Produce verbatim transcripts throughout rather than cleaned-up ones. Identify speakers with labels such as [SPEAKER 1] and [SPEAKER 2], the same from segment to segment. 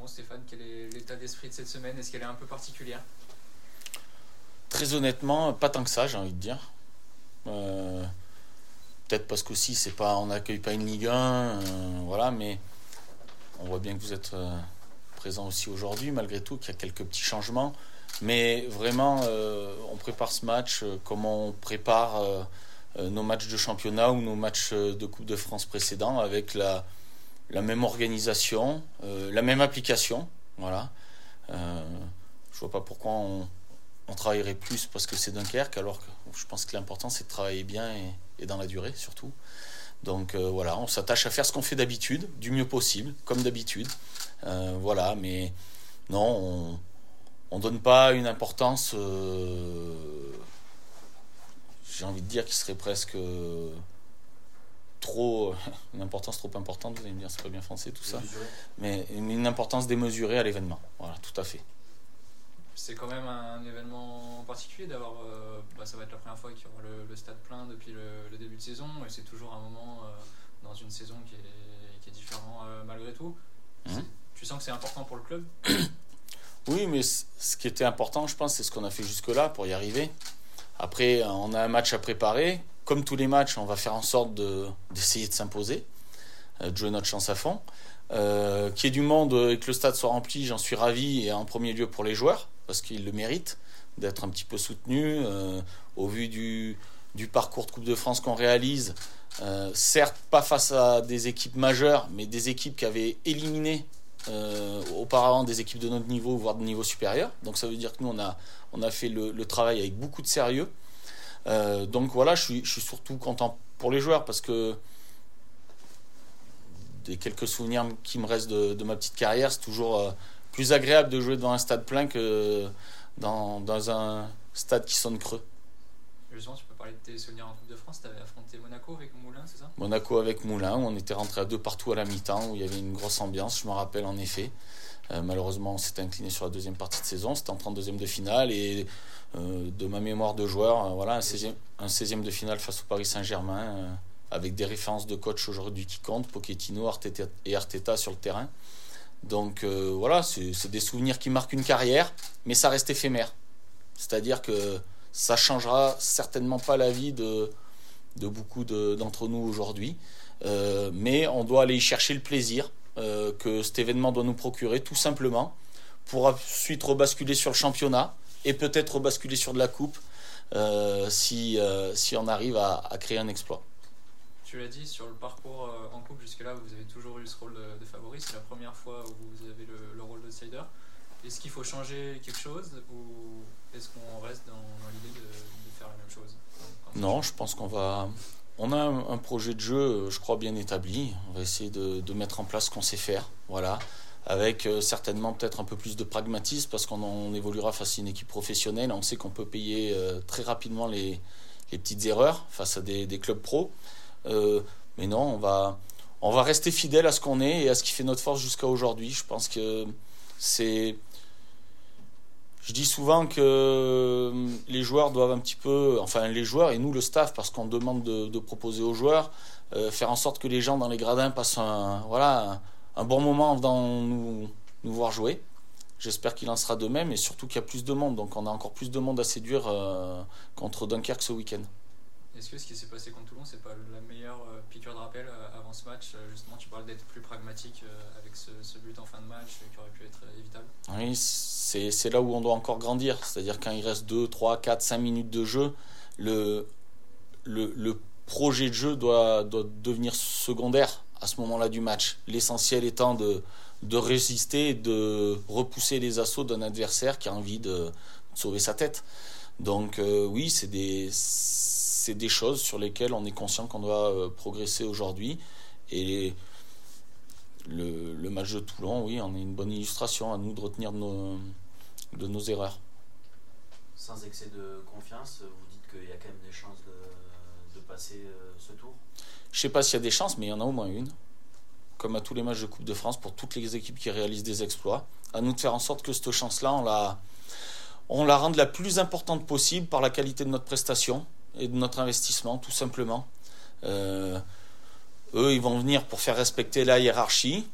[SPEAKER 1] Stéphane, quel est l'état d'esprit de cette semaine? Est-ce qu'elle est un peu particulière?
[SPEAKER 2] Très honnêtement, pas tant que ça, j'ai envie de dire. Euh, peut-être parce qu'aussi, c'est pas, on n'accueille pas une Ligue un, euh, voilà, mais on voit bien que vous êtes euh, présent aussi aujourd'hui, malgré tout, qu'il y a quelques petits changements. Mais vraiment, euh, on prépare ce match euh, comme on prépare euh, euh, nos matchs de championnat ou nos matchs de Coupe de France précédents, avec la, la même organisation, euh, la même application. Voilà. Euh, je vois pas pourquoi on, on travaillerait plus parce que c'est Dunkerque, alors que je pense que l'important c'est de travailler bien et, et dans la durée surtout. Donc euh, voilà, on s'attache à faire ce qu'on fait d'habitude, du mieux possible, comme d'habitude. Euh, voilà, mais non, on ne donne pas une importance, euh, j'ai envie de dire, qui serait presque euh, trop, une importance trop importante, vous allez me dire, c'est pas bien français tout ça, mais une, une importance démesurée à l'événement. Voilà, tout à fait.
[SPEAKER 1] C'est quand même un événement particulier d'avoir, euh, bah ça va être la première fois qu'il y aura le, le stade plein depuis le, le début de saison, et c'est toujours un moment euh, dans une saison qui est, qui est différent euh, malgré tout. Mmh. Tu sens que c'est important pour le club?
[SPEAKER 2] Oui, mais ce qui était important, je pense, c'est ce qu'on a fait jusque-là pour y arriver. Après, on a un match à préparer. Comme tous les matchs, on va faire en sorte de, d'essayer de s'imposer, de jouer notre chance à fond. Euh, qu'il y ait du monde et que le stade soit rempli, j'en suis ravi, et en premier lieu pour les joueurs, parce qu'ils le méritent, d'être un petit peu soutenus. Euh, au vu du, du parcours de Coupe de France qu'on réalise, euh, certes pas face à des équipes majeures, mais des équipes qui avaient éliminé euh, auparavant des équipes de notre niveau, voire de niveau supérieur. Donc ça veut dire que nous, on a, on a fait le, le travail avec beaucoup de sérieux. Euh, donc voilà, je suis, je suis surtout content pour les joueurs, parce que des quelques souvenirs qui me restent de, de ma petite carrière, c'est toujours euh, plus agréable de jouer devant un stade plein que dans, dans un stade qui sonne creux.
[SPEAKER 1] Justement, tu peux parler de tes souvenirs en Coupe de France. Tu avais affronté Monaco avec Moulins, c'est ça?
[SPEAKER 2] Monaco avec Moulins, où on était rentré à deux partout à la mi-temps, où il y avait une grosse ambiance, je me rappelle en effet. Euh, malheureusement, on s'était incliné sur la deuxième partie de saison, c'était en trente-deuxième de finale, et euh, de ma mémoire de joueur, euh, voilà, un seizième, un seizième de finale face au Paris Saint-Germain, euh, avec des références de coach aujourd'hui qui comptent, Pochettino, Arteta et Arteta sur le terrain. Donc euh, voilà, c'est, c'est des souvenirs qui marquent une carrière, mais ça reste éphémère. C'est-à-dire que ça changera certainement pas la vie de, de beaucoup de, d'entre nous aujourd'hui. Euh, mais on doit aller y chercher le plaisir euh, que cet événement doit nous procurer, tout simplement, pour ensuite rebasculer sur le championnat et peut-être rebasculer sur de la coupe euh, si, euh, si on arrive à, à créer un exploit.
[SPEAKER 1] Tu l'as dit, sur le parcours en coupe jusque-là, vous avez toujours eu ce rôle de, de favori. C'est la première fois où vous avez le, le rôle d'outsider. Est-ce qu'il faut changer quelque chose, ou est-ce qu'on reste dans, dans l'idée de, de faire la même chose?
[SPEAKER 2] Non, je pense qu'on va... On a un, un projet de jeu, je crois, bien établi. On va essayer de, de mettre en place ce qu'on sait faire, voilà, avec euh, certainement peut-être un peu plus de pragmatisme, parce qu'on on évoluera face à une équipe professionnelle. On sait qu'on peut payer euh, très rapidement les, les petites erreurs face à des, des clubs pros. Euh, mais non, on va, on va rester fidèle à ce qu'on est et à ce qui fait notre force jusqu'à aujourd'hui. Je pense que c'est... Je dis souvent que les joueurs doivent un petit peu... Enfin, les joueurs et nous, le staff, parce qu'on demande de, de proposer aux joueurs, euh, faire en sorte que les gens dans les gradins passent un, voilà, un, un bon moment dans nous, nous voir jouer. J'espère qu'il en sera de même, et surtout qu'il y a plus de monde. Donc on a encore plus de monde à séduire euh, contre Dunkerque ce week-end.
[SPEAKER 1] Est-ce que ce qui s'est passé contre Toulon, c'est pas la meilleure euh, piqûre de rappel euh, avant ce match? euh, Justement, tu parles d'être plus pragmatique euh, avec ce, ce but en fin de match euh, qui aurait pu être euh, évitable.
[SPEAKER 2] Oui, c'est, c'est là où on doit encore grandir. C'est-à-dire quand il reste deux, trois, quatre, cinq minutes de jeu, le, le, le projet de jeu doit, doit devenir secondaire à ce moment-là du match. L'essentiel étant de, de résister, de repousser les assauts d'un adversaire qui a envie de, de sauver sa tête. Donc euh, oui, c'est des... c'est des choses sur lesquelles on est conscient qu'on doit euh, progresser aujourd'hui. Et le, le match de Toulon, oui, on est une bonne illustration, à nous de retenir de nos, de nos erreurs.
[SPEAKER 3] Sans excès de confiance, vous dites qu'il y a quand même des chances de, de passer euh, ce tour?
[SPEAKER 2] Je ne sais pas s'il y a des chances, mais il y en a au moins une. Comme à tous les matchs de Coupe de France, pour toutes les équipes qui réalisent des exploits. À nous de faire en sorte que cette chance-là, on la, on la rende la plus importante possible par la qualité de notre prestation et de notre investissement, tout simplement. Euh, eux, ils vont venir pour faire respecter la hiérarchie.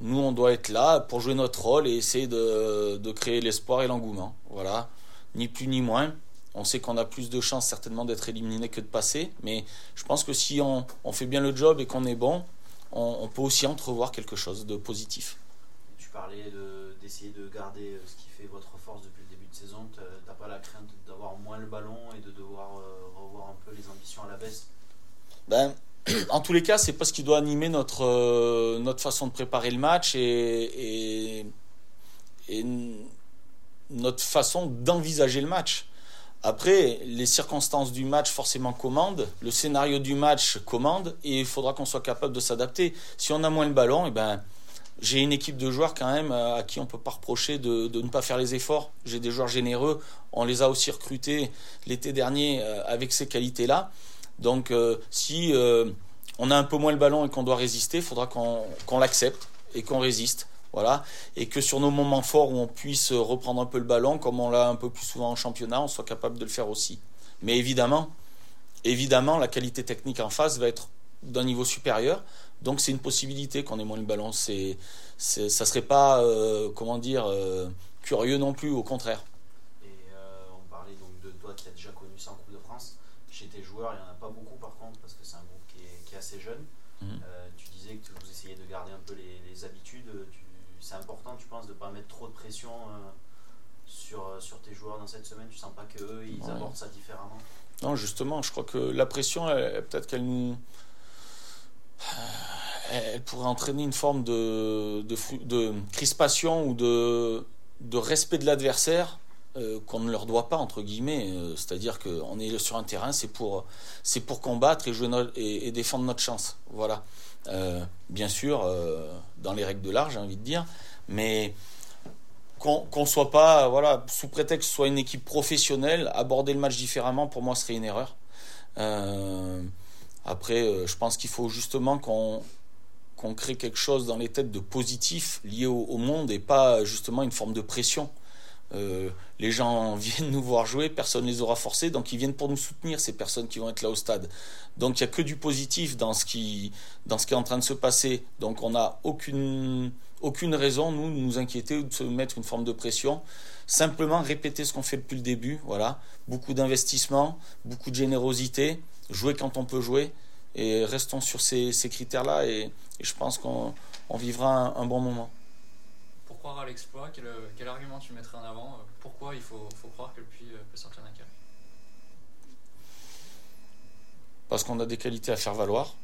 [SPEAKER 2] Nous, on doit être là pour jouer notre rôle et essayer de, de créer l'espoir et l'engouement. Voilà, ni plus ni moins. On sait qu'on a plus de chances certainement d'être éliminé que de passer, mais je pense que si on, on fait bien le job et qu'on est bon, on, on peut aussi entrevoir quelque chose de positif.
[SPEAKER 3] Tu parlais de, d'essayer de garder ce qui fait votre force depuis le début de saison. T'as pas la crainte d'avoir moins le ballon et de devoir euh, revoir un peu les ambitions à la baisse?
[SPEAKER 2] Ben, en tous les cas, c'est pas ce qui doit animer notre, euh, notre façon de préparer le match et, et, et notre façon d'envisager le match. Après, les circonstances du match forcément commandent, le scénario du match commande et il faudra qu'on soit capable de s'adapter. Si on a moins le ballon, eh ben, j'ai une équipe de joueurs quand même à qui on ne peut pas reprocher de, de ne pas faire les efforts. J'ai des joueurs généreux, on les a aussi recrutés l'été dernier avec ces qualités-là. Donc euh, si euh, on a un peu moins le ballon et qu'on doit résister, il faudra qu'on, qu'on l'accepte et qu'on résiste. Voilà. Et que sur nos moments forts où on puisse reprendre un peu le ballon, comme on l'a un peu plus souvent en championnat, on soit capable de le faire aussi. Mais évidemment, évidemment, la qualité technique en face va être d'un niveau supérieur. Donc c'est une possibilité qu'on ait moins le ballon. C'est, c'est, ça ne serait pas, euh, comment dire, euh, curieux non plus, au contraire.
[SPEAKER 3] Et euh, on parlait donc de toi qui as déjà connu ça en Coupe de France. Chez tes joueurs, il n'y en a pas beaucoup par contre, parce que c'est un groupe qui est, qui est assez jeune. Mmh. Euh, tu disais que vous essayez de garder un peu les, les habitudes. Tu, c'est important, tu penses, de ne pas mettre trop de pression euh, sur, sur tes joueurs dans cette semaine? Tu ne sens pas qu'eux, ils ouais. abordent ça différemment?
[SPEAKER 2] Non, justement, je crois que la pression, elle, peut-être qu'elle nous... Elle pourrait entraîner une forme de, de, de crispation ou de, de respect de l'adversaire euh, qu'on ne leur doit pas, entre guillemets. Euh, c'est-à-dire qu'on est sur un terrain, c'est pour, c'est pour combattre et, jouer no- et, et défendre notre chance. Voilà. Euh, bien sûr, euh, dans les règles de l'art, j'ai envie de dire, mais qu'on qu'on soit pas, voilà, sous prétexte que ce soit une équipe professionnelle, aborder le match différemment, pour moi, serait une erreur. Euh, après, euh, je pense qu'il faut justement qu'on qu'on crée quelque chose dans les têtes de positif lié au, au monde et pas justement une forme de pression. Euh, les gens viennent nous voir jouer, personne ne les aura forcés, donc ils viennent pour nous soutenir, ces personnes qui vont être là au stade. Donc il n'y a que du positif dans ce, qui, dans ce qui est en train de se passer. Donc on n'a aucune, aucune raison, nous, de nous inquiéter ou de se mettre une forme de pression. Simplement répéter ce qu'on fait depuis le début. Voilà. Beaucoup d'investissement, beaucoup de générosité, jouer quand on peut jouer, et restons sur ces, ces critères-là, et, et je pense qu'on on vivra un, un bon moment.
[SPEAKER 1] Pour croire à l'exploit, quel, quel argument tu mettrais en avant? Pourquoi il faut, faut croire que le Puy peut sortir d'un carré?
[SPEAKER 2] Parce qu'on a des qualités à faire valoir.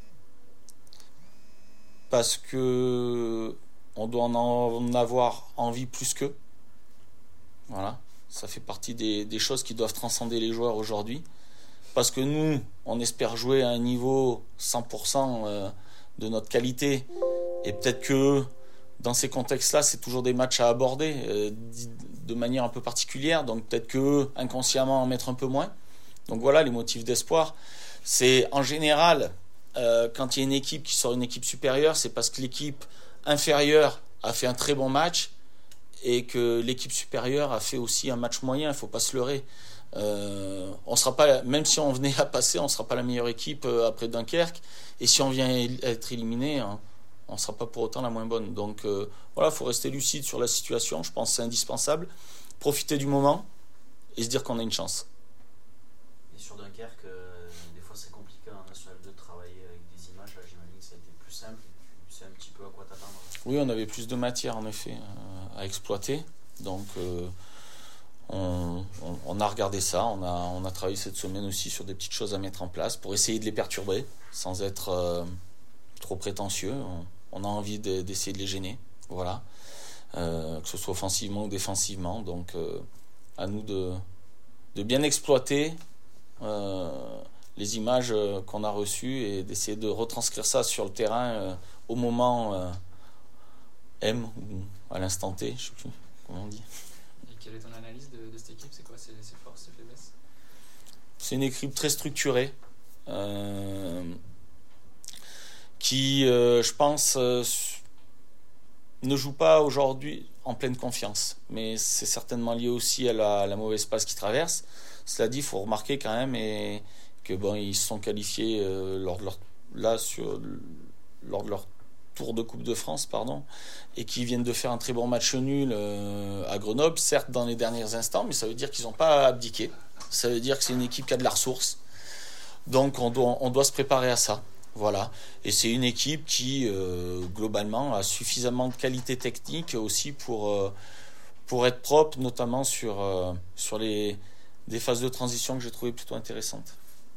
[SPEAKER 2] Parce que on doit en avoir envie plus qu'eux. Voilà. Ça fait partie des, des choses qui doivent transcender les joueurs aujourd'hui. Parce que nous, on espère jouer à un niveau cent pour cent de notre qualité. Et peut-être que dans ces contextes-là, c'est toujours des matchs à aborder euh, de manière un peu particulière. Donc peut-être qu'eux, inconsciemment, en mettre un peu moins. Donc voilà, les motifs d'espoir. C'est en général, euh, quand il y a une équipe qui sort une équipe supérieure, c'est parce que l'équipe inférieure a fait un très bon match et que l'équipe supérieure a fait aussi un match moyen. Il ne faut pas se leurrer. Euh, on sera pas, même si on venait à passer, on ne sera pas la meilleure équipe après Dunkerque. Et si on vient être éliminé, hein, on ne sera pas pour autant la moins bonne. Donc euh, voilà, il faut rester lucide sur la situation. Je pense que c'est indispensable. Profiter du moment et se dire qu'on a une chance.
[SPEAKER 3] Et sur Dunkerque, euh, des fois c'est compliqué en National deux de travailler avec des images. Là, j'imagine que ça a été plus simple. Tu sais un petit peu à quoi t'attendre.
[SPEAKER 2] Oui, on avait plus de matière en effet euh, à exploiter. Donc euh, on, on, on a regardé ça. On a, on a travaillé cette semaine aussi sur des petites choses à mettre en place pour essayer de les perturber sans être euh, trop prétentieux. On, on a envie de, d'essayer de les gêner. Voilà. Euh, que ce soit offensivement ou défensivement. Donc euh, à nous de, de bien exploiter euh, les images qu'on a reçues et d'essayer de retranscrire ça sur le terrain euh, au moment euh, M ou à l'instant T, je ne sais plus comment on dit.
[SPEAKER 1] Et quelle est ton analyse de, de cette équipe? C'est quoi ses, ses forces, ses faiblesses?
[SPEAKER 2] C'est une équipe très structurée euh, qui, euh, je pense, euh, ne joue pas aujourd'hui en pleine confiance. Mais c'est certainement lié aussi à la, à la mauvaise passe qu'ils traversent. Cela dit, il faut remarquer quand même et, que bon, ils se sont qualifiés euh, lors de leur, là, sur, lors de leur tour de Coupe de France, pardon, et qui viennent de faire un très bon match nul euh, à Grenoble, certes dans les derniers instants, mais ça veut dire qu'ils n'ont pas abdiqué. Ça veut dire que c'est une équipe qui a de la ressource. Donc on doit, on doit se préparer à ça. Voilà. Et c'est une équipe qui, euh, globalement, a suffisamment de qualité technique aussi pour, euh, pour être propre, notamment sur, euh, sur les, des phases de transition que j'ai trouvées plutôt intéressantes.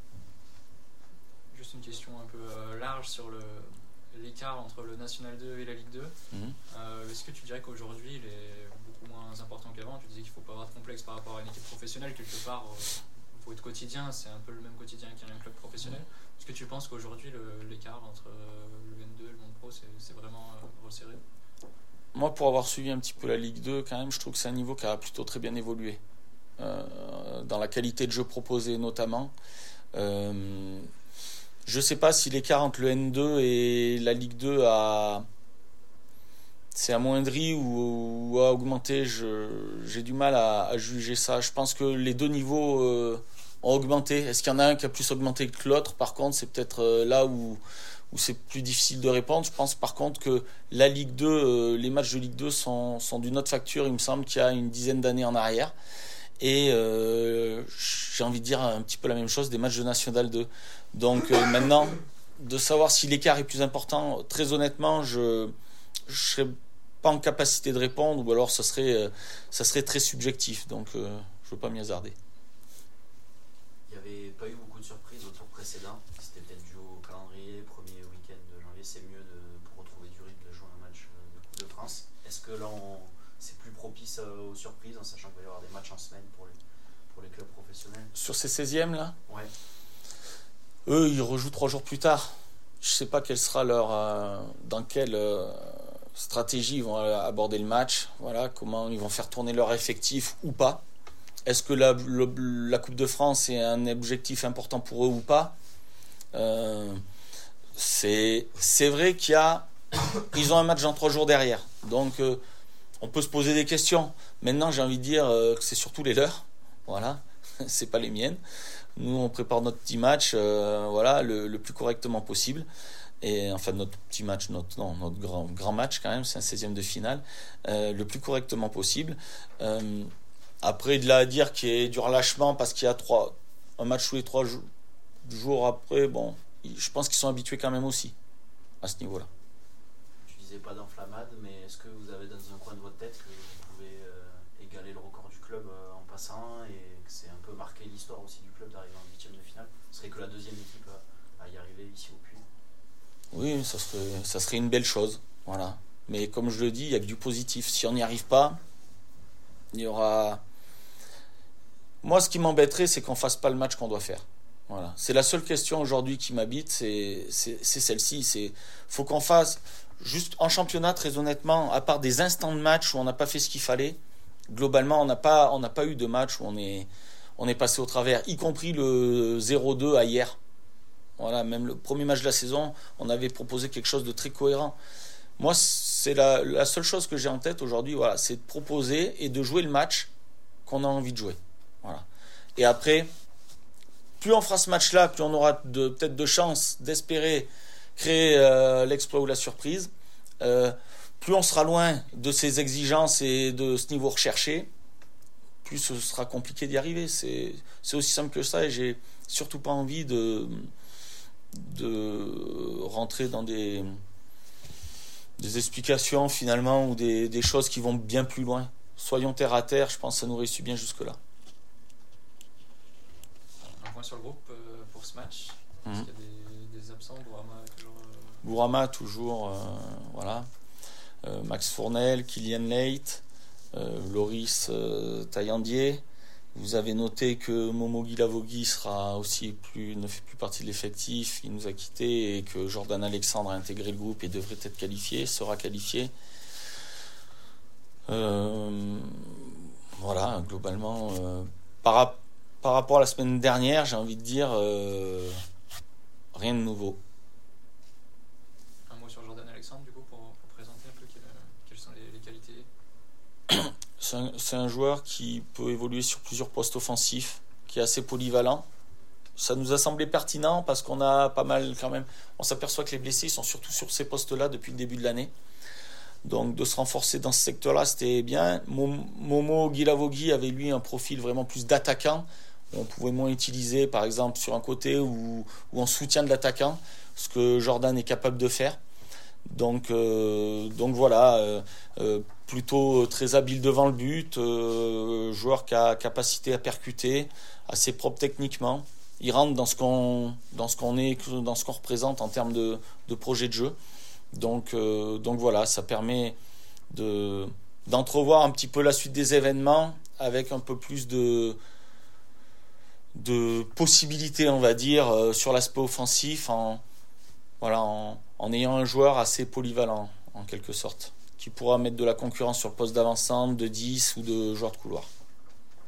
[SPEAKER 1] Juste une question un peu euh, large sur le, l'écart entre le National deux et la Ligue deux. Mmh. Euh, est-ce que tu dirais qu'aujourd'hui, il est beaucoup moins important qu'avant? Tu disais qu'il ne faut pas avoir de complexe par rapport à une équipe professionnelle. Quelque part, euh, pour être quotidien, c'est un peu le même quotidien qu'un club professionnel. Est-ce que tu penses qu'aujourd'hui, le, l'écart entre le N deux et le monde pro, c'est, c'est vraiment euh, resserré?
[SPEAKER 2] Moi, pour avoir suivi un petit peu la Ligue deux, quand même, je trouve que c'est un niveau qui a plutôt très bien évolué. Euh, dans la qualité de jeu proposée, notamment. Euh, je ne sais pas si l'écart entre le N deux et la Ligue deux a... c'est amoindri ou, ou a augmenté. Je, j'ai du mal à, à juger ça. Je pense que les deux niveaux... Euh, ont augmenté. Est-ce qu'il y en a un qui a plus augmenté que l'autre? Par contre, c'est peut-être là où, où c'est plus difficile de répondre. Je pense par contre que la Ligue deux, euh, les matchs de Ligue deux sont, sont d'une autre facture, il me semble, qu'il y a une dizaine d'années en arrière. Et euh, j'ai envie de dire un petit peu la même chose des matchs de National deux. Donc euh, maintenant, de savoir si l'écart est plus important, très honnêtement, je ne serais pas en capacité de répondre, ou alors ça serait, euh, ça serait très subjectif. Donc euh, je ne veux pas m'y hasarder.
[SPEAKER 3] Il n'y avait pas eu beaucoup de surprises au tour précédent. C'était peut-être dû au calendrier, premier week-end de janvier. C'est mieux de, pour retrouver du rythme de jouer un match de Coupe de France. Est-ce que là, on, c'est plus propice aux surprises, en sachant qu'il va y avoir des matchs en semaine pour les, pour les clubs professionnels?
[SPEAKER 2] Sur ces seizièmes, là?
[SPEAKER 3] Ouais.
[SPEAKER 2] Eux, ils rejouent trois jours plus tard. Je ne sais pas quelle sera leur... Euh, dans quelle euh, stratégie ils vont aborder le match. Voilà, comment ils vont faire tourner leur effectif ou pas. Est-ce que la, le, la Coupe de France est un objectif important pour eux ou pas? euh, c'est, c'est vrai qu'il y a... Ils ont un match dans trois jours derrière. Donc, euh, on peut se poser des questions. Maintenant, j'ai envie de dire euh, que c'est surtout les leurs. Voilà. C'est pas les miennes. Nous, on prépare notre petit match euh, voilà, le, le plus correctement possible. Et enfin, notre petit match, notre, non, notre grand, grand match quand même, c'est un seizième de finale. Euh, le plus correctement possible. Euh, Après, de là à dire qu'il y a du relâchement parce qu'il y a trois, un match tous les trois jours, jours après, bon, je pense qu'ils sont habitués quand même aussi à ce niveau-là.
[SPEAKER 3] Tu disais pas d'enflammade, mais est-ce que vous avez dans un coin de votre tête que vous pouvez euh, égaler le record du club euh, en passant et que c'est un peu marqué l'histoire aussi du club d'arriver en huitième de finale? Ce serait que la deuxième équipe à, à y arriver ici au Puy.
[SPEAKER 2] Oui, ça serait, ça serait une belle chose. Voilà. Mais comme je le dis, il n'y a que du positif. Si on n'y arrive pas, il y aura... Moi, ce qui m'embêterait, c'est qu'on ne fasse pas le match qu'on doit faire. Voilà. C'est la seule question aujourd'hui qui m'habite, c'est, c'est, c'est celle-ci. Il faut qu'on fasse, juste en championnat, très honnêtement, à part des instants de match où on n'a pas fait ce qu'il fallait, globalement, on n'a pas, on n'a pas eu de match où on est, on est passé au travers, y compris le zéro deux à hier. Voilà, même le premier match de la saison, on avait proposé quelque chose de très cohérent. Moi, c'est la, la seule chose que j'ai en tête aujourd'hui, voilà, c'est de proposer et de jouer le match qu'on a envie de jouer. Voilà. Et après, plus on fera ce match-là, plus on aura de, peut-être de chances d'espérer créer euh, l'exploit ou la surprise. Euh, plus on sera loin de ces exigences et de ce niveau recherché, plus ce sera compliqué d'y arriver. C'est, c'est aussi simple que ça et j'ai surtout pas envie de, de rentrer dans des, des explications finalement ou des, des choses qui vont bien plus loin. Soyons terre à terre, je pense que ça nous réussit bien jusque-là.
[SPEAKER 1] Sur le groupe euh, pour ce match, mmh. Est-ce qu'il y a des, des absents? Bourama toujours, euh...
[SPEAKER 2] Bourama toujours, euh, voilà. Euh, Max Fournel, Kylian Leit, euh, Loris euh, Taillandier. Vous avez noté que Momo Guilavogui sera aussi plus, ne fait plus partie de l'effectif, il nous a quittés et que Jordan Alexandre a intégré le groupe et devrait être qualifié, sera qualifié. Euh, voilà, globalement, euh, par rapport Par rapport à la semaine dernière, j'ai envie de dire euh, rien de nouveau.
[SPEAKER 1] Un mot sur Jordan Alexandre, du coup, pour, pour présenter un peu quelles, quelles sont les, les qualités.
[SPEAKER 2] C'est un, c'est un joueur qui peut évoluer sur plusieurs postes offensifs, qui est assez polyvalent, ça nous a semblé pertinent parce qu'on a pas mal quand même. On s'aperçoit que les blessés sont surtout sur ces postes-là depuis le début de l'année. Donc de se renforcer dans ce secteur-là, c'était bien. Momo Guilavogui avait lui un profil vraiment plus d'attaquant. On pouvait moins utiliser par exemple sur un côté ou, ou en soutien de l'attaquant, ce que Jordan est capable de faire. Donc, euh, donc voilà, euh, euh, plutôt très habile devant le but, euh, joueur qui a capacité à percuter, assez propre techniquement. Il rentre dans ce qu'on, dans ce qu'on est, dans ce qu'on représente en termes de, de projet de jeu. Donc, euh, donc voilà, ça permet de, d'entrevoir un petit peu la suite des événements avec un peu plus de, de possibilités, on va dire, euh, sur l'aspect offensif, en, voilà, en, en ayant un joueur assez polyvalent, en quelque sorte, qui pourra mettre de la concurrence sur le poste d'avant-centre, de dix ou de joueur de couloir.